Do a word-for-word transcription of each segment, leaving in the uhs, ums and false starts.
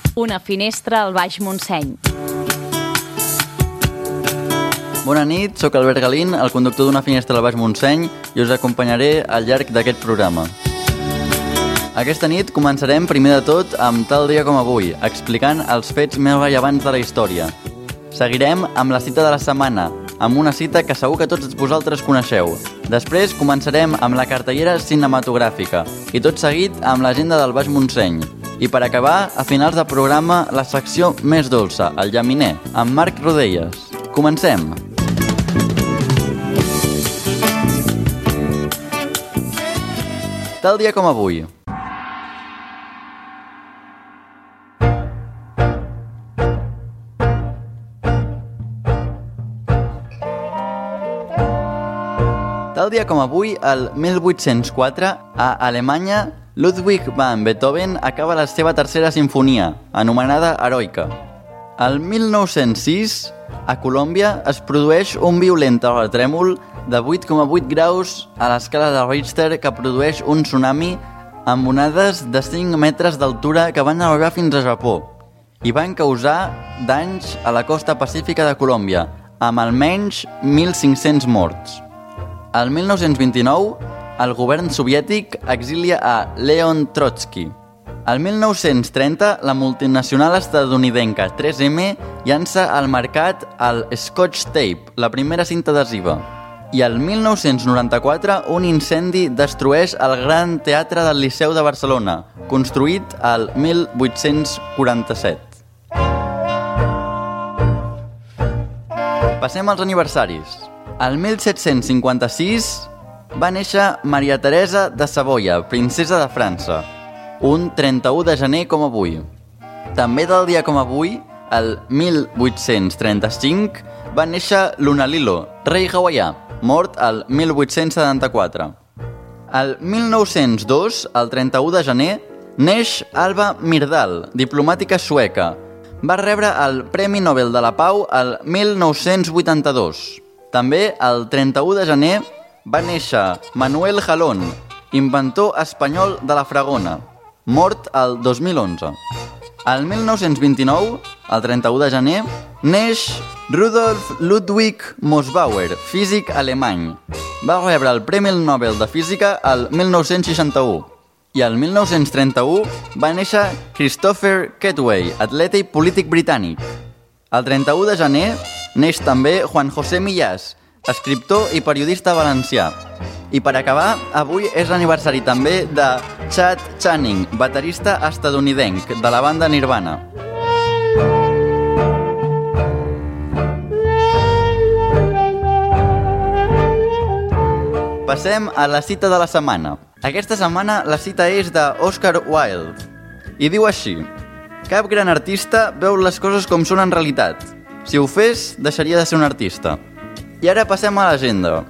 Una finestra al Baix Montseny. Bona nit, sóc Albert Galín, el conductor d'Una finestra al Baix Montseny, i us acompanyaré al llarg d'aquest programa. Aquesta nit començarem primer de tot amb Tal dia com avui, explicant els fets més rellevants de la història. Seguirem amb la cita de la setmana, amb una cita que segur que tots vosaltres coneixeu. Després començarem amb la cartellera cinematogràfica i tot seguit amb l'agenda del Baix Montseny. I per acabar, a finals del programa, la secció més dolça, el llaminer, amb Marc Rodelles. Comencem! Tal dia com avui. Tal dia com avui, el mil vuit-cents quatre, a Alemanya, Ludwig van Beethoven acaba la seva tercera sinfonia, anomenada Heroica. El mil nou-cents sis, a Colòmbia, es produeix un violent terratrèmol de vuit coma vuit graus a l'escala de Richter que produeix un tsunami amb onades de cinc metres d'altura que van arribar fins a Japó i van causar danys a la costa pacífica de Colòmbia, amb almenys mil cinc-cents morts. El mil nou-cents vint-i-nou, el govern soviètic exilia a Leon Trotsky. El mil nou-cents trenta, la multinacional estatunidenca tres ema llança al mercat el Scotch Tape, la primera cinta adhesiva. I el mil nou-cents noranta-quatre, un incendi destrueix el Gran Teatre del Liceu de Barcelona, construït el mil vuit-cents quaranta-set. Passem als aniversaris. El mil set-cents cinquanta-sis va néixer Maria Teresa de Savoia, princesa de França, un trenta-u de gener com avui. També del dia com avui, el mil vuit-cents trenta-cinc, va néixer Lunalilo, rei hawaià, mort el mil vuit-cents setanta-quatre. El mil nou-cents dos, el trenta-u de gener, neix Alva Myrdal, diplomàtica sueca. Va rebre el Premi Nobel de la Pau el mil nou-cents vuitanta-dos. També, el trenta-u de gener, va néixer Manuel Jalón, inventor espanyol de la fragona, mort el dos mil onze. El mil nou-cents vint-i-nou, el trenta-u de gener, neix Rudolf Ludwig Mossbauer, físic alemany. Va rebre el Premi Nobel de Física el mil nou-cents seixanta-u. I el mil nou-cents trenta-u va néixer Christopher Ketway, atleta i polític britànic. El trenta-u de gener neix també Juan José Millás, escriptor i periodista valencià. I per acabar, avui és l'aniversari també de Chad Channing, baterista estatunidenc de la banda Nirvana. Passem a la cita de la setmana. Aquesta setmana la cita és d'Oscar Wilde i diu així: cap gran artista veu les coses com són en realitat. Si ho fes, deixaria de ser un artista. I ara passem a l'agenda.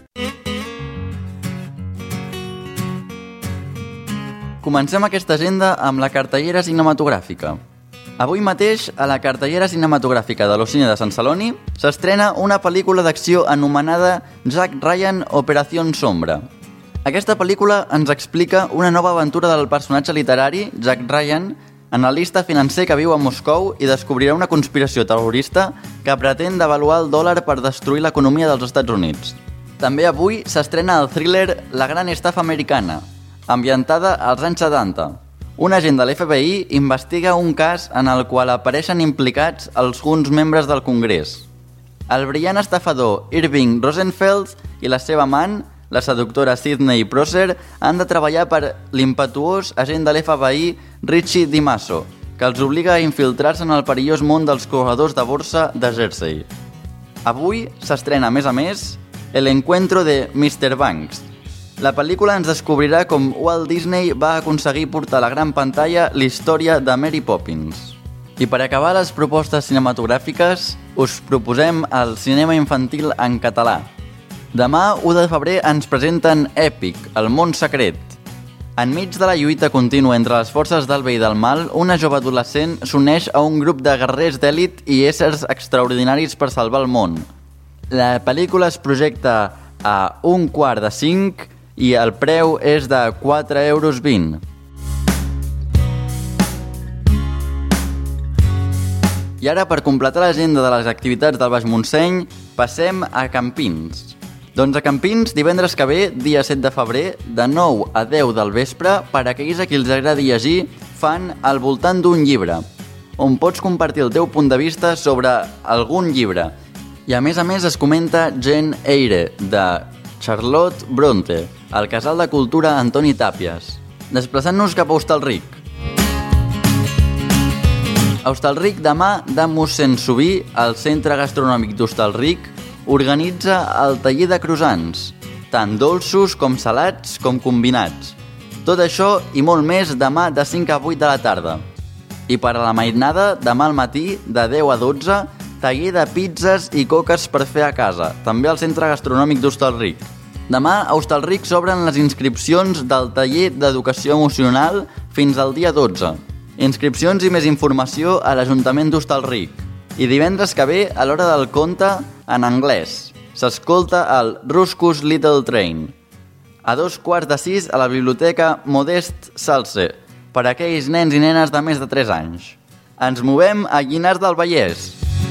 Comencem aquesta agenda amb la cartellera cinematogràfica. Avui mateix, a la cartellera cinematogràfica de l'Ocine de Sant Celoni, s'estrena una pel·lícula d'acció anomenada Jack Ryan Operación Sombra. Aquesta pel·lícula ens explica una nova aventura del personatge literari, Jack Ryan, analista financer que viu a Moscou i descobrirà una conspiració terrorista que pretén devaluar el dòlar per destruir l'economia dels Estats Units. També avui s'estrena el thriller La gran estafa americana, ambientada als anys setanta. Un agent de l'F B I investiga un cas en el qual apareixen implicats alguns membres del Congrés. El brillant estafador Irving Rosenfeld i la seva amant, la seductora Sidney Prosser, han de treballar per l'impetuós agent de l'F B I Richie DiMasso, que els obliga a infiltrar-se en el perillós món dels corredors de borsa de Jersey. Avui s'estrena, a més a més, El encuentro de mister Banks. La pel·lícula ens descobrirà com Walt Disney va aconseguir portar a la gran pantalla la història de Mary Poppins. I per acabar les propostes cinematogràfiques, us proposem el cinema infantil en català. Demà, u de febrer, ens presenten Èpic, el món secret. Enmig de la lluita contínua entre les forces del bé i del mal, una jove adolescent s'uneix a un grup de guerrers d'èlit i éssers extraordinaris per salvar el món. La pel·lícula es projecta a un quart de cinc i el preu és de quatre euros vint. I ara, per completar l'agenda de les activitats del Baix Montseny, passem a Campins. Doncs a Campins, divendres que ve, dia set de febrer, de nou a deu del vespre, per a aquells a qui els agradi llegir, fan Al voltant d'un llibre, on pots compartir el teu punt de vista sobre algun llibre. I a més a més es comenta Jane Eyre, de Charlotte Bronte, al Casal de Cultura Antoni Tàpies. Desplaçant-nos cap a Hostalric. A Hostalric, demà, de mossèn Subí, el Centre Gastronòmic d'Hostalric, organitza el taller de croissants, tant dolços com salats com combinats. Tot això i molt més demà de cinc a vuit de la tarda. I per a la mainada, demà al matí, de deu a dotze, taller de pizzas i coques per fer a casa, també al Centre Gastronòmic d'Hostalric. Demà a Hostalric s'obren les inscripcions del taller d'educació emocional fins al dia dotze. Inscripcions i més informació a l'Ajuntament d'Hostalric. I divendres que ve, a l'hora del conte, en anglès, s'escolta el Ruskus Little Train. A dos quarts de sis a la Biblioteca Modest Salse, per a aquells nens i nenes de més de tres anys. Ens movem a Llinars del Vallès.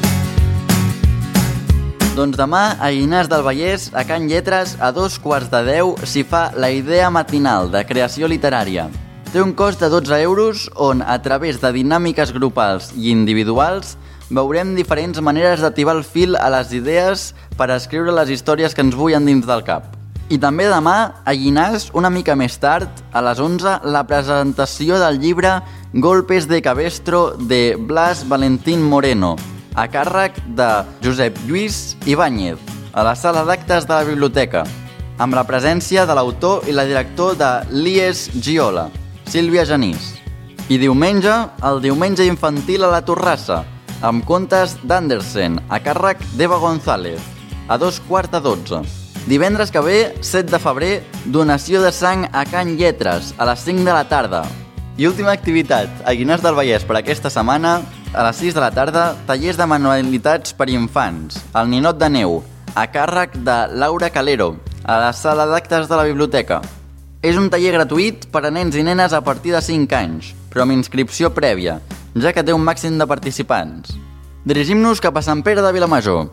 Doncs demà, a Llinars del Vallès, a Can Lletres, a dos quarts de deu, s'hi fa la idea matinal de creació literària. Té un cost de dotze euros on, a través de dinàmiques grupals i individuals, veurem diferents maneres d'activar el fil a les idees per escriure les històries que ens bullen dins del cap. I també demà, a Llinars, una mica més tard, a les onze, la presentació del llibre Golpes de Cabestro de Blas Valentín Moreno, a càrrec de Josep Lluís Ibáñez, a la sala d'actes de la biblioteca, amb la presència de l'autor i la director de l'I E S Giola, Sílvia Genís. I diumenge, el diumenge infantil a la Torrassa, amb contes d'Andersen, a càrrec d'Eva González, a dos quarts de dotze. Divendres que ve, set de febrer, donació de sang a Can Lletres, a les cinc de la tarda. I última activitat, a Llinars del Vallès per aquesta setmana, a les sis de la tarda, tallers de manualitats per infants, al Ninot de Neu, a càrrec de Laura Calero, a la sala d'actes de la biblioteca. És un taller gratuït per a nens i nenes a partir de cinc anys, però amb inscripció prèvia, ja que té un màxim de participants. Dirigim-nos cap a Sant Pere de Vilamajor.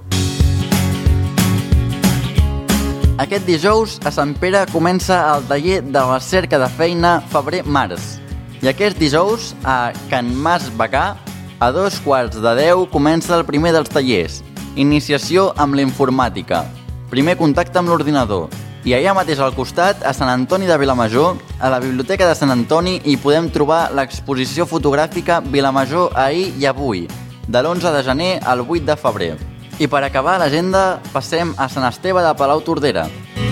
Aquest dijous, a Sant Pere comença el taller de recerca de feina febrer-març. I aquest dijous, a Can Mas Bacà, a dos quarts de deu comença el primer dels tallers, iniciació amb la informàtica, primer contacte amb l'ordinador. I allà mateix al costat, a Sant Antoni de Vilamajor, a la Biblioteca de Sant Antoni, hi podem trobar l'exposició fotogràfica Vilamajor ahir i avui, de l'onze de gener al vuit de febrer. I per acabar l'agenda, passem a Sant Esteve de Palau-Tordera.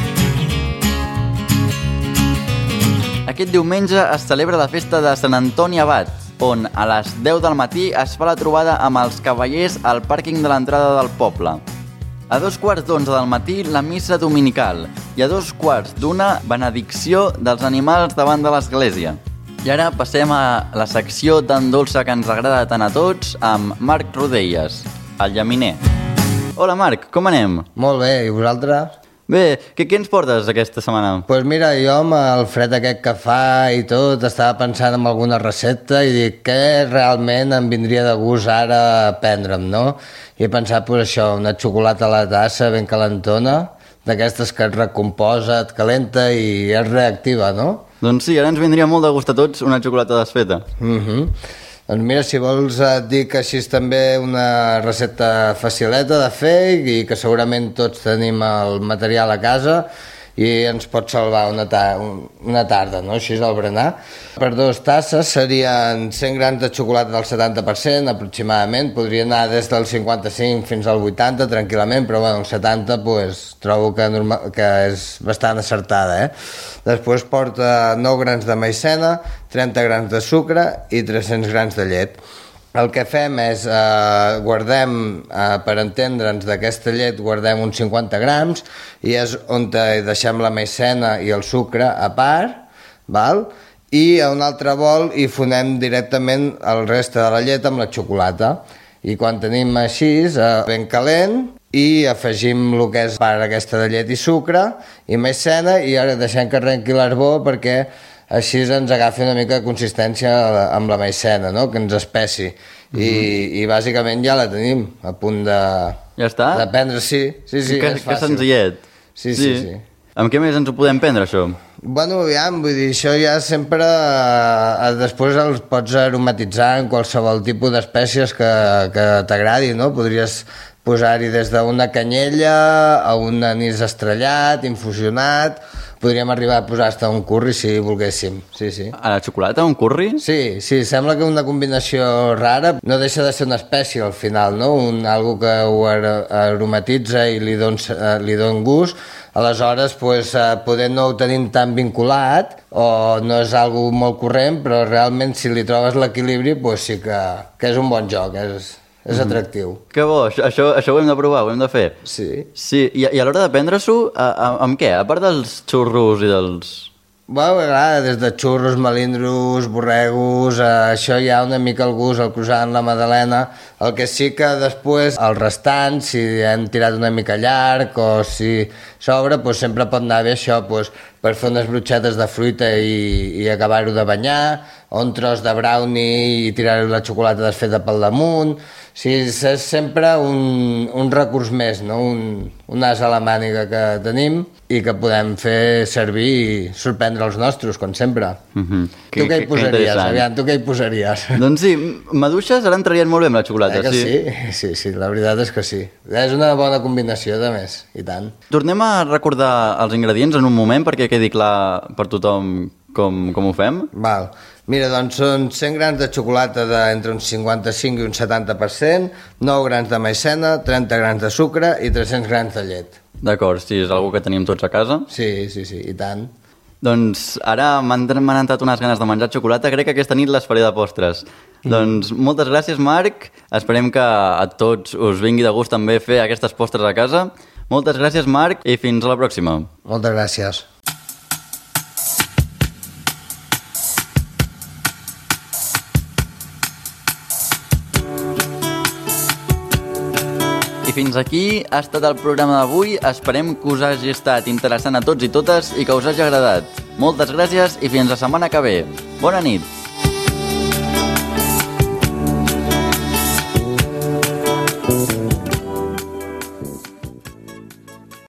Aquest diumenge es celebra la festa de Sant Antoni Abat, on a les deu del matí es fa la trobada amb els cavallers al pàrquing de l'entrada del poble. A dos quarts d'onze del matí, la missa dominical, i a dos quarts d'una, benedicció dels animals davant de l'església. I ara passem a la secció tan dolça que ens agrada tant a tots, amb Marc Rodelles, el llaminer. Hola Marc, com anem? Molt bé, i vosaltres? Bé, què, què ens portes aquesta setmana? Doncs pues mira, jo amb el fred aquest que fa i tot, estava pensant en alguna recepta i dic, què realment em vindria de gust ara prendre'm, no? I he pensat, pues això, una xocolata a la tassa ben calentona, d'aquestes que et recomposa, et calenta i és reactiva, no? Doncs sí, ara ens vindria molt de gust a tots una xocolata desfeta. Mhm. Doncs mira, si vols et dic així també una recepta facileta de fer i que segurament tots tenim el material a casa i ens pot salvar una, ta una tarda, no? Així al berenar. Per dues tasses serien cent grams de xocolata del setanta per cent aproximadament, podria anar des del cinquanta-cinc fins al vuitanta tranquil·lament, però bueno, el setanta pues, trobo que, normal, que és bastant acertada. Eh? Després porta nou grams de maicena, trenta grams de sucre i tres-cents grams de llet. El que fem és, eh, guardem, eh, per entendre'ns d'aquesta llet, guardem uns cinquanta grams i és on deixem la maicena i el sucre a part, val? I a un altre bol hi fonem directament el reste de la llet amb la xocolata. I quan tenim així, eh, ben calent, i afegim el que és part aquesta de llet i sucre i maicena i ara deixem que arrenqui l'arbó perquè així ens agafi una mica de consistència amb la maicena, no? Que ens espessi. I, mm-hmm. i bàsicament ja la tenim a punt de... Ja està? De prendre, sí. Sí, sí, que, és fàcil. Que senzillet. Sí, sí, sí, sí. Amb què més ens ho podem prendre, això? Bueno, aviam, vull dir, això ja sempre... Eh, després els pots aromatitzar en qualsevol tipus d'espècies que, que t'agradi, no? Podries posar-hi des d'una canyella a un anís estrellat, infusionat... Podríem arribar a posar hasta un curri si volguéssim, sí, sí. A la xocolata, un curri? Sí, sí, sembla que una combinació rara no deixa de ser una espècie al final, no? Un, algo que ho aromatitza i li don, li don gust. Aleshores, pues, poder no ho tenim tan vinculat o no és algo molt corrent, però realment si li trobes l'equilibri, pues, sí que, que és un bon joc, és... És atractiu. Mm. Que bo, això, això, això ho hem de provar, ho hem de fer. Sí. Sí, i, i a l'hora de prendre-s'ho, amb què? A part dels xurros i dels... Bueno, clar, des de xurros, melindros, borregos, eh, això hi ha una mica el gust, el croissant, la magdalena. El que sí que després, el restant, si hem tirat una mica llarg o si s'obre, doncs sempre pot anar bé això, doncs, per fer unes brotxetes de fruita i, i acabar-ho de banyar, o un tros de brownie i tirar-hi la xocolata desfeta pel damunt. Sí, és sempre un, un recurs més, no? un, un as a la màniga que tenim i que podem fer servir i sorprendre els nostres, com sempre. Mm-hmm. Tu que, què hi posaries, aviam, tu què hi posaries? Doncs sí, maduixes ara entrarien molt bé amb la xocolata. Eh que sí? sí? Sí, sí, la veritat és que sí. És una bona combinació, de més, i tant. Tornem a recordar els ingredients en un moment perquè quedi clar per tothom com, com ho fem. Val. Mira, doncs són cent grams de xocolata d'entre un cinquanta-cinc i un setanta per cent, nou grams de maicena, trenta grams de sucre i tres-cents grams de llet. D'acord, sí, és una que tenim tots a casa. Sí, sí, sí, i tant. Doncs ara m'han entrat unes ganes de menjar xocolata, crec que aquesta nit les faré de postres. Mm. Doncs moltes gràcies, Marc, esperem que a tots us vingui de gust també fer aquestes postres a casa. Moltes gràcies, Marc, i fins a la pròxima. Moltes gràcies. I fins aquí ha estat el programa d'avui. Esperem que us hagi estat interessant a tots i totes i que us hagi agradat. Moltes gràcies i fins la setmana que ve. Bona nit!